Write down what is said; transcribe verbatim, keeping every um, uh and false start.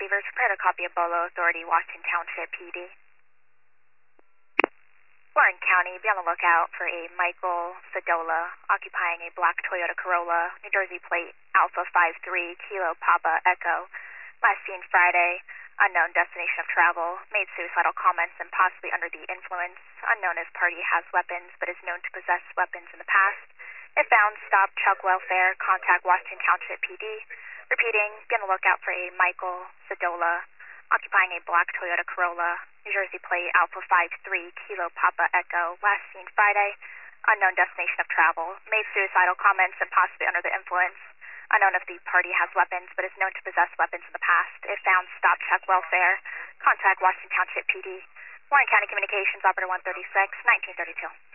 receivers, prepare to copy a Bolo Authority, Washington Township, P D. Warren County, be on the lookout for a Michael Sadola occupying a black Toyota Corolla, New Jersey plate Alpha five three Kilo Papa Echo. Last seen Friday, unknown destination of travel, made suicidal comments and possibly under the influence. Unknown if party has weapons but is known to possess weapons in the past. If found, stop Chuck Welfare, contact Washington Township P D. Repeating, be on the lookout for a Michael Sadola occupying a black Toyota Corolla, New Jersey plate Alpha five three Kilo Papa Echo. Last seen Friday, unknown destination of travel, made suicidal comments and possibly under the influence. Unknown if the party has weapons but is known to possess weapons in the past. If found, stop Chuck Welfare, contact Washington Township P D. Warren County Communications, Operator one thirty-six, nineteen thirty-two.